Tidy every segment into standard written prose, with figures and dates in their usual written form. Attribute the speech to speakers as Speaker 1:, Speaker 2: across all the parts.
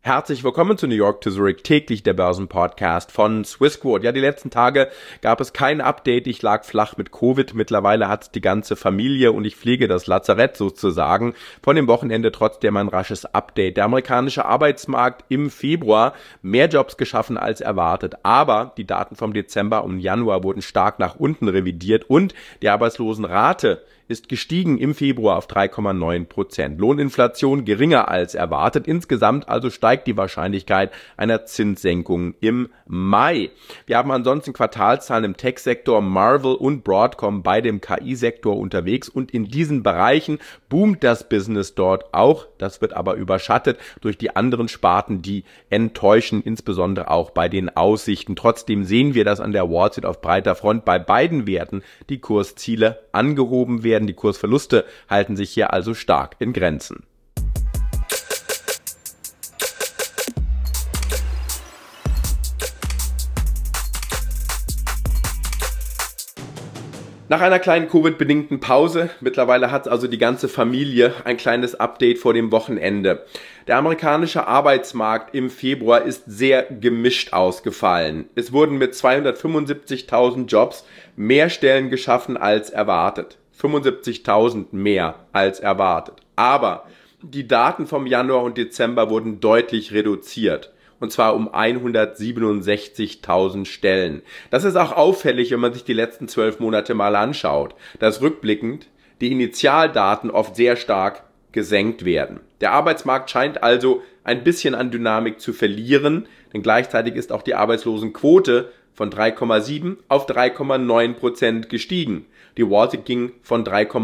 Speaker 1: Herzlich willkommen zu New York to Zurich, täglich der Börsenpodcast von Swissquote. Ja, die letzten Tage gab es kein Update. Ich lag flach mit Covid. Mittlerweile hat es die ganze Familie und ich pflege das Lazarett sozusagen. Von dem Wochenende trotzdem ein rasches Update. Der amerikanische Arbeitsmarkt im Februar, mehr Jobs geschaffen als erwartet. Aber die Daten vom Dezember und Januar wurden stark nach unten revidiert und die Arbeitslosenrate ist gestiegen im Februar auf 3,9%. Lohninflation geringer als erwartet. Insgesamt also steigt die Wahrscheinlichkeit einer Zinssenkung im Mai. Wir haben ansonsten Quartalszahlen im Tech-Sektor, Marvell und Broadcom bei dem KI-Sektor unterwegs und in diesen Bereichen boomt das Business dort auch. Das wird aber überschattet durch die anderen Sparten, die enttäuschen, insbesondere auch bei den Aussichten. Trotzdem sehen wir, dass an der Wall Street auf breiter Front bei beiden Werten die Kursziele angehoben werden. Die Kursverluste halten sich hier also stark in Grenzen. Nach einer kleinen Covid-bedingten Pause, mittlerweile hat also die ganze Familie ein kleines Update vor dem Wochenende. Der amerikanische Arbeitsmarkt im Februar ist sehr gemischt ausgefallen. Es wurden mit 275.000 Jobs mehr Stellen geschaffen als erwartet. 75.000 mehr als erwartet. Aber die Daten vom Januar und Dezember wurden deutlich reduziert. Und zwar um 167.000 Stellen. Das ist auch auffällig, wenn man sich die letzten 12 Monate mal anschaut, dass rückblickend die Initialdaten oft sehr stark gesenkt werden. Der Arbeitsmarkt scheint also ein bisschen an Dynamik zu verlieren, denn gleichzeitig ist auch die Arbeitslosenquote von 3,7 auf 3,9% gestiegen. Die Wall Street ging von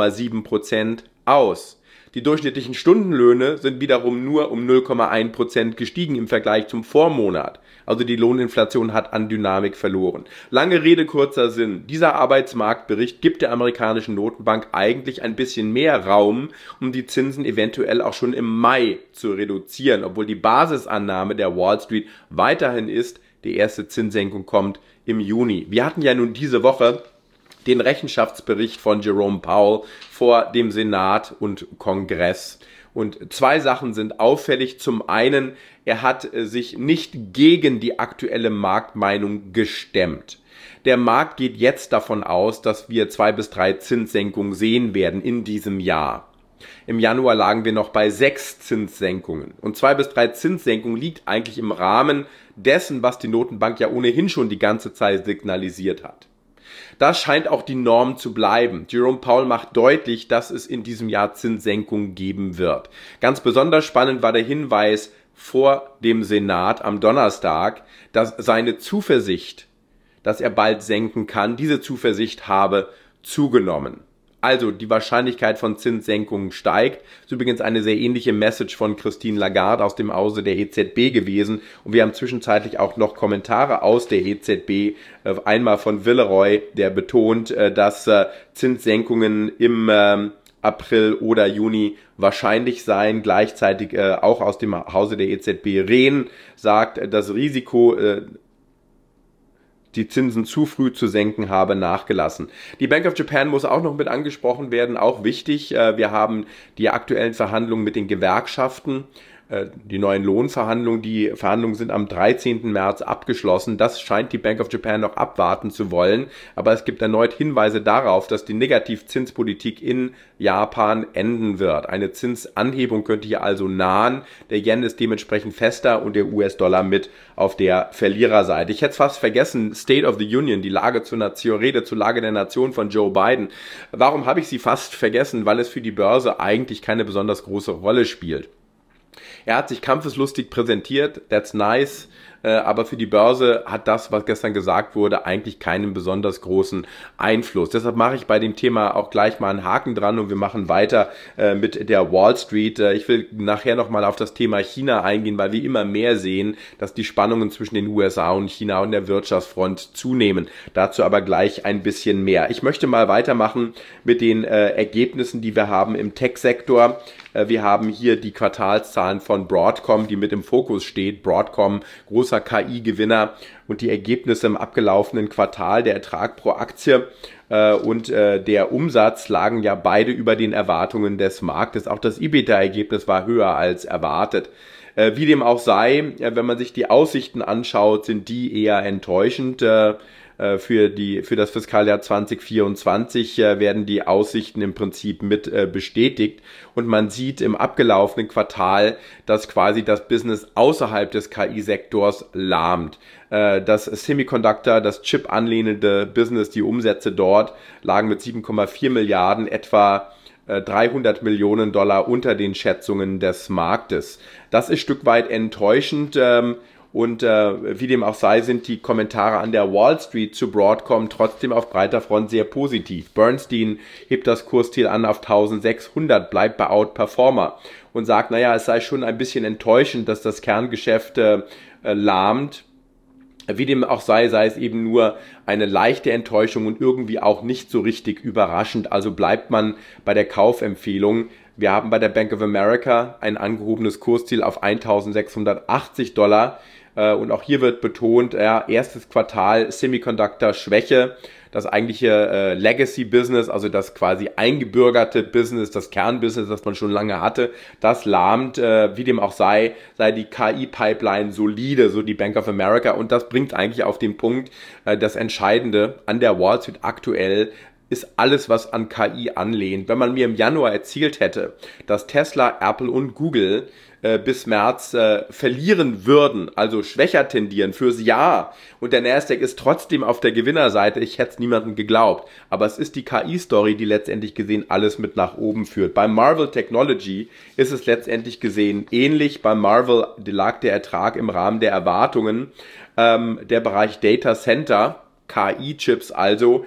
Speaker 1: 3,7% aus. Die durchschnittlichen Stundenlöhne sind wiederum nur um 0,1% gestiegen im Vergleich zum Vormonat. Also die Lohninflation hat an Dynamik verloren. Lange Rede, kurzer Sinn. Dieser Arbeitsmarktbericht gibt der amerikanischen Notenbank eigentlich ein bisschen mehr Raum, um die Zinsen eventuell auch schon im Mai zu reduzieren, obwohl die Basisannahme der Wall Street weiterhin ist, die erste Zinssenkung kommt im Juni. Wir hatten ja nun diese Woche den Rechenschaftsbericht von Jerome Powell vor dem Senat und Kongress. Und zwei Sachen sind auffällig. Zum einen, er hat sich nicht gegen die aktuelle Marktmeinung gestemmt. Der Markt geht jetzt davon aus, dass wir 2 bis 3 Zinssenkungen sehen werden in diesem Jahr. Im Januar lagen wir noch bei 6 Zinssenkungen. Und 2 bis 3 Zinssenkungen liegt eigentlich im Rahmen dessen, was die Notenbank ja ohnehin schon die ganze Zeit signalisiert hat. Das scheint auch die Norm zu bleiben. Jerome Powell macht deutlich, dass es in diesem Jahr Zinssenkungen geben wird. Ganz besonders spannend war der Hinweis vor dem Senat am Donnerstag, dass seine Zuversicht, dass er bald senken kann, diese Zuversicht habe zugenommen. Also die Wahrscheinlichkeit von Zinssenkungen steigt. Das ist übrigens eine sehr ähnliche Message von Christine Lagarde aus dem Hause der EZB gewesen. Und wir haben zwischenzeitlich auch noch Kommentare aus der EZB. Einmal von Villeroy, der betont, dass Zinssenkungen im April oder Juni wahrscheinlich seien. Gleichzeitig auch aus dem Hause der EZB Rehn sagt, das Risiko, die Zinsen zu früh zu senken, habe nachgelassen. Die Bank of Japan muss auch noch mit angesprochen werden, auch wichtig. Wir haben die aktuellen Verhandlungen mit den Gewerkschaften, die neuen Lohnverhandlungen. Die Verhandlungen sind am 13. März abgeschlossen. Das scheint die Bank of Japan noch abwarten zu wollen. Aber es gibt erneut Hinweise darauf, dass die Negativzinspolitik in Japan enden wird. Eine Zinsanhebung könnte hier also nahen. Der Yen ist dementsprechend fester und der US-Dollar mit auf der Verliererseite. Ich hätte es fast vergessen, State of the Union, die Lage zur Nation, Rede zur Lage der Nation von Joe Biden. Warum habe ich sie fast vergessen? Weil es für die Börse eigentlich keine besonders große Rolle spielt. Er hat sich kampfeslustig präsentiert, that's nice, aber für die Börse hat das, was gestern gesagt wurde, eigentlich keinen besonders großen Einfluss. Deshalb mache ich bei dem Thema auch gleich mal einen Haken dran und wir machen weiter mit der Wall Street. Ich will nachher nochmal auf das Thema China eingehen, weil wir immer mehr sehen, dass die Spannungen zwischen den USA und China und der Wirtschaftsfront zunehmen. Dazu aber gleich ein bisschen mehr. Ich möchte mal weitermachen mit den Ergebnissen, die wir haben im Tech-Sektor. Wir haben hier die Quartalszahlen von Broadcom, die mit im Fokus steht. Broadcom, großer KI-Gewinner und die Ergebnisse im abgelaufenen Quartal, der Ertrag pro Aktie und der Umsatz lagen ja beide über den Erwartungen des Marktes. Auch das EBITDA-Ergebnis war höher als erwartet. Wie dem auch sei, wenn man sich die Aussichten anschaut, sind die eher enttäuschend. Für das Fiskaljahr 2024 werden die Aussichten im Prinzip mit bestätigt und man sieht im abgelaufenen Quartal, dass quasi das Business außerhalb des KI-Sektors lahmt. Das Semiconductor, das Chip anlehnende Business, die Umsätze dort lagen mit 7,4 Milliarden etwa 300 Millionen Dollar unter den Schätzungen des Marktes. Das ist ein Stück weit enttäuschend. Und wie dem auch sei, sind die Kommentare an der Wall Street zu Broadcom trotzdem auf breiter Front sehr positiv. Bernstein hebt das Kursziel an auf 1600, bleibt bei Outperformer und sagt, naja, es sei schon ein bisschen enttäuschend, dass das Kerngeschäft lahmt. Wie dem auch sei, sei es eben nur eine leichte Enttäuschung und irgendwie auch nicht so richtig überraschend. Also bleibt man bei der Kaufempfehlung. Wir haben bei der Bank of America ein angehobenes Kursziel auf 1680 Dollar. Und auch hier wird betont, erstes Quartal Semiconductor Schwäche, das eigentliche Legacy-Business, also das quasi eingebürgerte Business, das Kernbusiness, das man schon lange hatte, das lahmt. Wie dem auch sei die KI-Pipeline solide, so die Bank of America. Und das bringt eigentlich auf den Punkt, das Entscheidende an der Wall Street aktuell ist alles, was an KI anlehnt. Wenn man mir im Januar erzählt hätte, dass Tesla, Apple und Google bis März verlieren würden, also schwächer tendieren fürs Jahr und der Nasdaq ist trotzdem auf der Gewinnerseite, ich hätte es niemandem geglaubt. Aber es ist die KI-Story, die letztendlich gesehen alles mit nach oben führt. Bei Marvell Technology ist es letztendlich gesehen ähnlich. Bei Marvell lag der Ertrag im Rahmen der Erwartungen. Der Bereich Data Center, KI-Chips also,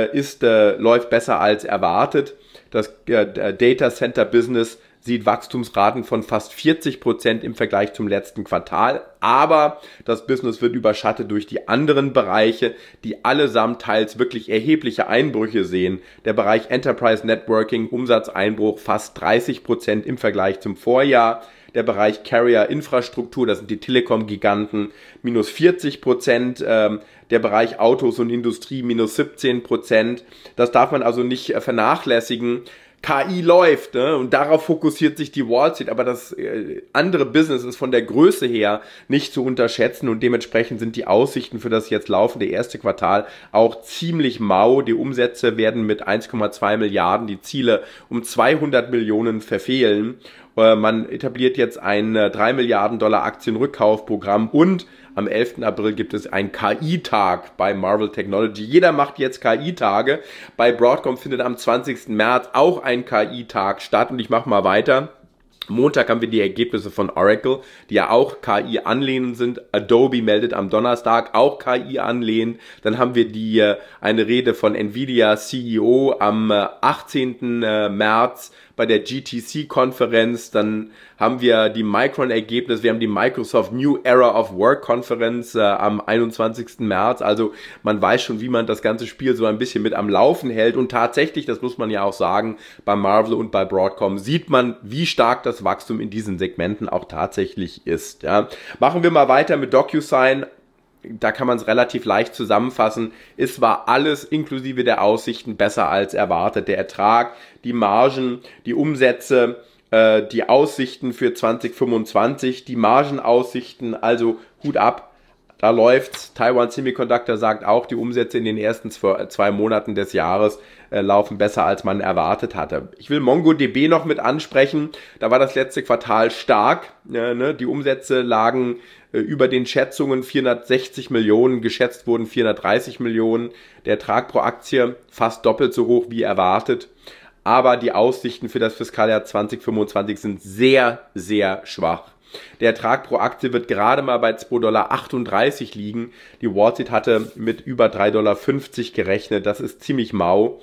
Speaker 1: läuft besser als erwartet. Das Data Center Business sieht Wachstumsraten von fast 40% im Vergleich zum letzten Quartal. Aber das Business wird überschattet durch die anderen Bereiche, die allesamt teils wirklich erhebliche Einbrüche sehen. Der Bereich Enterprise Networking, Umsatzeinbruch fast 30% im Vergleich zum Vorjahr. Der Bereich Carrier Infrastruktur, das sind die Telekom-Giganten, minus 40%. Der Bereich Autos und Industrie, minus 17%. Das darf man also nicht vernachlässigen. KI läuft, ne? Und darauf fokussiert sich die Wall Street, aber das andere Business ist von der Größe her nicht zu unterschätzen und dementsprechend sind die Aussichten für das jetzt laufende erste Quartal auch ziemlich mau. Die Umsätze werden mit 1,2 Milliarden, die Ziele um 200 Millionen verfehlen. Man etabliert jetzt ein 3 Milliarden Dollar Aktienrückkaufprogramm und am 11. April gibt es einen KI-Tag bei Marvell Technology. Jeder macht jetzt KI-Tage. Bei Broadcom findet am 20. März auch ein KI-Tag statt und ich mache mal weiter. Montag haben wir die Ergebnisse von Oracle, die ja auch KI anlehnend sind. Adobe meldet am Donnerstag auch KI anlehnend. Dann haben wir eine Rede von Nvidia CEO am 18. März bei der GTC-Konferenz. Dann haben wir die Micron-Ergebnisse. Wir haben die Microsoft New Era of Work-Konferenz am 21. März. Also man weiß schon, wie man das ganze Spiel so ein bisschen mit am Laufen hält. Und tatsächlich, das muss man ja auch sagen, bei Marvell und bei Broadcom sieht man, wie stark das Wachstum in diesen Segmenten auch tatsächlich ist. Ja. Machen wir mal weiter mit DocuSign. Da kann man es relativ leicht zusammenfassen. Es war alles inklusive der Aussichten besser als erwartet. Der Ertrag, die Margen, die Umsätze, die Aussichten für 2025, die Margenaussichten, also Hut ab. Da läuft's. Taiwan Semiconductor sagt auch, die Umsätze in den ersten 2 Monaten des Jahres laufen besser, als man erwartet hatte. Ich will MongoDB noch mit ansprechen. Da war das letzte Quartal stark. Die Umsätze lagen über den Schätzungen 460 Millionen, geschätzt wurden 430 Millionen. Der Ertrag pro Aktie fast doppelt so hoch wie erwartet. Aber die Aussichten für das Fiskaljahr 2025 sind sehr, sehr schwach. Der Ertrag pro Aktie wird gerade mal bei 2,38 Dollar liegen. Die Wall Street hatte mit über 3,50 Dollar gerechnet. Das ist ziemlich mau.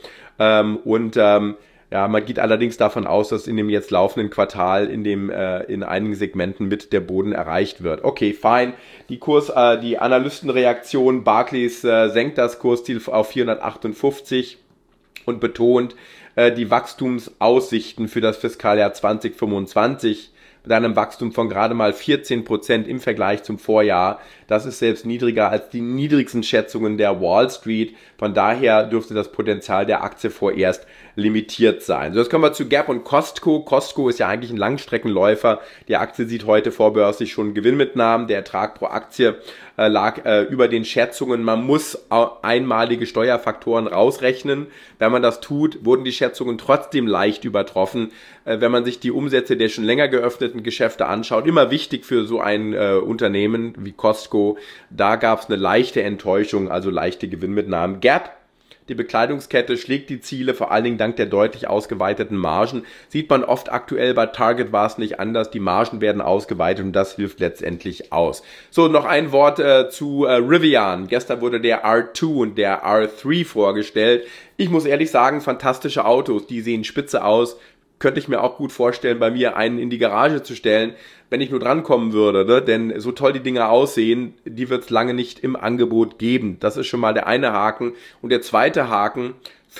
Speaker 1: Ja, man geht allerdings davon aus, dass in dem jetzt laufenden Quartal in einigen Segmenten mit der Boden erreicht wird. Okay, fine. Die Analystenreaktion, Barclays senkt das Kursziel auf 458 und betont, die Wachstumsaussichten für das Fiskaljahr 2025 mit einem Wachstum von gerade mal 14% im Vergleich zum Vorjahr. Das ist selbst niedriger als die niedrigsten Schätzungen der Wall Street. Von daher dürfte das Potenzial der Aktie vorerst limitiert sein. So, jetzt kommen wir zu Gap und Costco. Costco ist ja eigentlich ein Langstreckenläufer. Die Aktie sieht heute vorbörslich schon Gewinnmitnahmen. Der Ertrag pro Aktie lag über den Schätzungen. Man muss einmalige Steuerfaktoren rausrechnen. Wenn man das tut, wurden die Schätzungen trotzdem leicht übertroffen. Wenn man sich die Umsätze der schon länger geöffneten Geschäfte anschaut, immer wichtig für so ein Unternehmen wie Costco, da gab es eine leichte Enttäuschung, also leichte Gewinnmitnahmen. Gap, die Bekleidungskette, schlägt die Ziele, vor allen Dingen dank der deutlich ausgeweiteten Margen. Sieht man oft aktuell, bei Target war es nicht anders. Die Margen werden ausgeweitet und das hilft letztendlich aus. So, noch ein Wort zu Rivian. Gestern wurde der R2 und der R3 vorgestellt. Ich muss ehrlich sagen, fantastische Autos, die sehen spitze aus. Könnte ich mir auch gut vorstellen, bei mir einen in die Garage zu stellen, wenn ich nur drankommen würde, ne? Denn so toll die Dinger aussehen, die wird es lange nicht im Angebot geben. Das ist schon mal der eine Haken. Und der zweite Haken,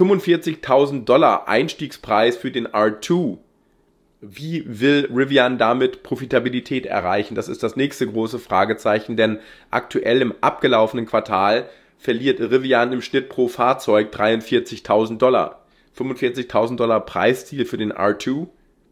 Speaker 1: $45.000 Einstiegspreis für den R2. Wie will Rivian damit Profitabilität erreichen? Das ist das nächste große Fragezeichen, denn aktuell im abgelaufenen Quartal verliert Rivian im Schnitt pro Fahrzeug $43.000. $45.000 Preisziel für den R2.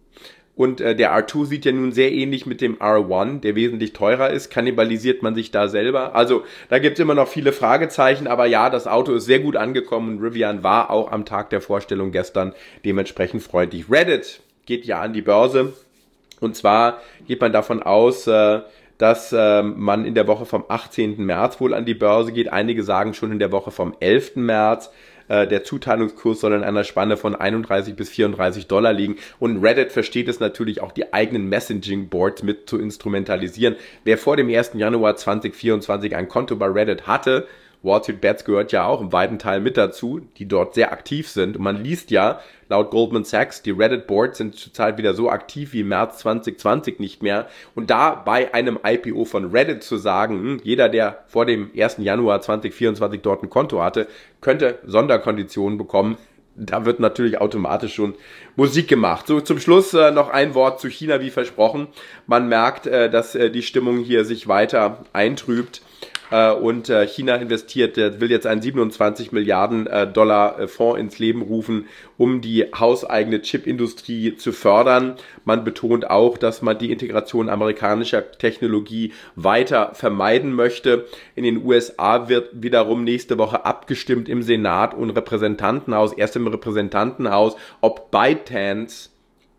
Speaker 1: Und der R2 sieht ja nun sehr ähnlich mit dem R1, der wesentlich teurer ist. Kannibalisiert man sich da selber? Also da gibt es immer noch viele Fragezeichen, aber ja, das Auto ist sehr gut angekommen und Rivian war auch am Tag der Vorstellung gestern dementsprechend freundlich. Reddit geht ja an die Börse und zwar geht man davon aus, dass man in der Woche vom 18. März wohl an die Börse geht. Einige sagen schon in der Woche vom 11. März. Der Zuteilungskurs soll in einer Spanne von 31 bis $34 liegen. Und Reddit versteht es natürlich auch, die eigenen Messaging-Boards mit zu instrumentalisieren. Wer vor dem 1. Januar 2024 ein Konto bei Reddit hatte, Wall Street Bets gehört ja auch im weiten Teil mit dazu, die dort sehr aktiv sind. Und man liest ja, laut Goldman Sachs, die Reddit-Boards sind zurzeit wieder so aktiv wie im März 2020 nicht mehr. Und da bei einem IPO von Reddit zu sagen, jeder, der vor dem 1. Januar 2024 dort ein Konto hatte, könnte Sonderkonditionen bekommen. Da wird natürlich automatisch schon Musik gemacht. So, zum Schluss noch ein Wort zu China, wie versprochen. Man merkt, dass die Stimmung hier sich weiter eintrübt. Und China investiert, will jetzt einen 27 Milliarden Dollar Fonds ins Leben rufen, um die hauseigene Chipindustrie zu fördern. Man betont auch, dass man die Integration amerikanischer Technologie weiter vermeiden möchte. In den USA wird wiederum nächste Woche abgestimmt im Senat und Repräsentantenhaus, erst im Repräsentantenhaus, ob ByteDance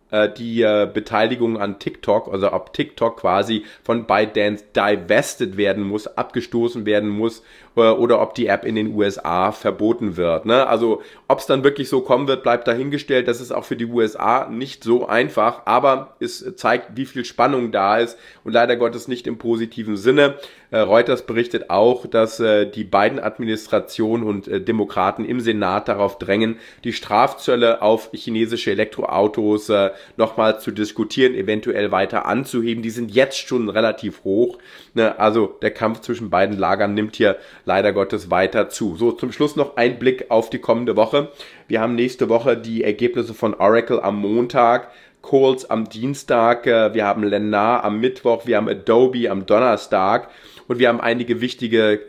Speaker 1: die Beteiligung an TikTok, also ob TikTok quasi von ByteDance divested werden muss, abgestoßen werden muss, oder ob die App in den USA verboten wird. Ne? Also ob es dann wirklich so kommen wird, bleibt dahingestellt. Das ist auch für die USA nicht so einfach, aber es zeigt, wie viel Spannung da ist und leider Gottes nicht im positiven Sinne. Reuters berichtet auch, dass die beiden Administrationen und Demokraten im Senat darauf drängen, die Strafzölle auf chinesische Elektroautos nochmal zu diskutieren, eventuell weiter anzuheben. Die sind jetzt schon relativ hoch. Ne? Also der Kampf zwischen beiden Lagern nimmt hier leider Gottes weiter zu. So, zum Schluss noch ein Blick auf die kommende Woche. Wir haben nächste Woche die Ergebnisse von Oracle am Montag, Kohl's am Dienstag, wir haben Lennar am Mittwoch, wir haben Adobe am Donnerstag und wir haben einige wichtige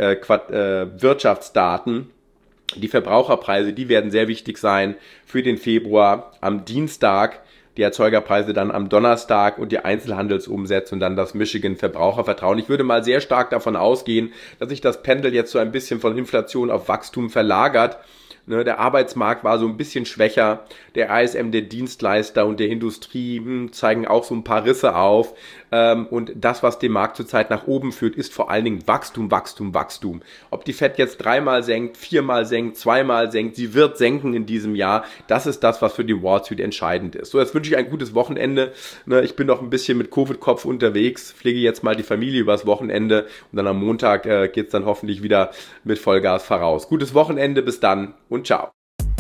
Speaker 1: Wirtschaftsdaten. Die Verbraucherpreise, die werden sehr wichtig sein für den Februar am Dienstag. Die Erzeugerpreise dann am Donnerstag und die Einzelhandelsumsätze und dann das Michigan Verbrauchervertrauen. Ich würde mal sehr stark davon ausgehen, dass sich das Pendel jetzt so ein bisschen von Inflation auf Wachstum verlagert. Der Arbeitsmarkt war so ein bisschen schwächer. Der ISM der Dienstleister und der Industrie zeigen auch so ein paar Risse auf. Und das, was den Markt zurzeit nach oben führt, ist vor allen Dingen Wachstum, Wachstum, Wachstum. Ob die Fed jetzt 3-mal senkt, 4-mal senkt, 2-mal senkt, sie wird senken in diesem Jahr. Das ist das, was für die Wall Street entscheidend ist. So, jetzt wünsche ich ein gutes Wochenende. Ich bin noch ein bisschen mit Covid-Kopf unterwegs, pflege jetzt mal die Familie übers Wochenende und dann am Montag geht's dann hoffentlich wieder mit Vollgas voraus. Gutes Wochenende, bis dann und ciao.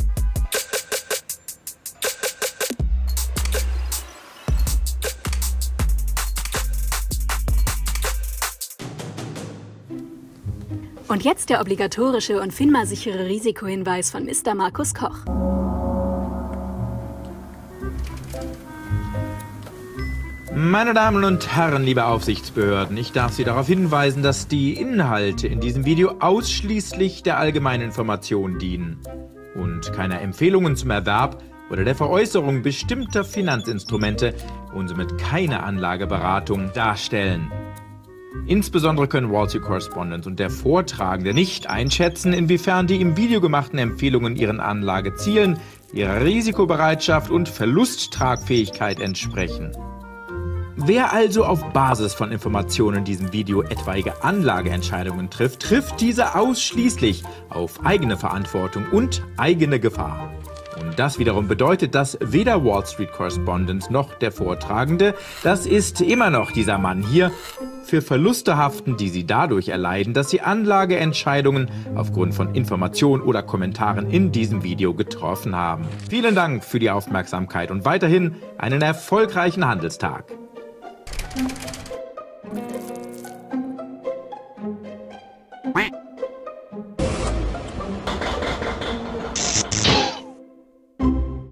Speaker 2: Und jetzt der obligatorische und FINMA-sichere Risikohinweis von Mr. Markus Koch.
Speaker 3: Meine Damen und Herren, liebe Aufsichtsbehörden, ich darf Sie darauf hinweisen, dass die Inhalte in diesem Video ausschließlich der allgemeinen Information dienen und keine Empfehlungen zum Erwerb oder der Veräußerung bestimmter Finanzinstrumente und somit keine Anlageberatung darstellen. Insbesondere können Wall Street Correspondent und der Vortragende nicht einschätzen, inwiefern die im Video gemachten Empfehlungen ihren Anlagezielen, ihrer Risikobereitschaft und Verlusttragfähigkeit entsprechen. Wer also auf Basis von Informationen in diesem Video etwaige Anlageentscheidungen trifft, trifft diese ausschließlich auf eigene Verantwortung und eigene Gefahr. Und das wiederum bedeutet, dass weder Wall Street Correspondent noch der Vortragende, das ist immer noch dieser Mann hier, für Verluste haften, die sie dadurch erleiden, dass sie Anlageentscheidungen aufgrund von Informationen oder Kommentaren in diesem Video getroffen haben. Vielen Dank für die Aufmerksamkeit und weiterhin einen erfolgreichen Handelstag.